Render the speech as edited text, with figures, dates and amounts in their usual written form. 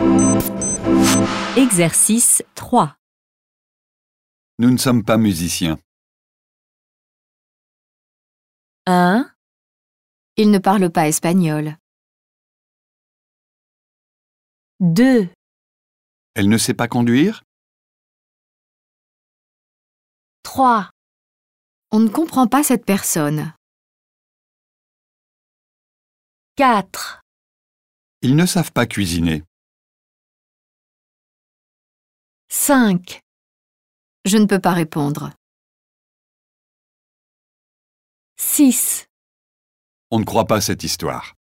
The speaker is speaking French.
Exercice 3. Nous ne sommes pas musiciens. 1, Il ne parle pas espagnol. 2, Elle ne sait pas conduire? 3. On ne comprend pas cette personne. 4, Ils ne savent pas cuisiner. 5. Je ne peux pas répondre. 6. On ne croit pas cette histoire.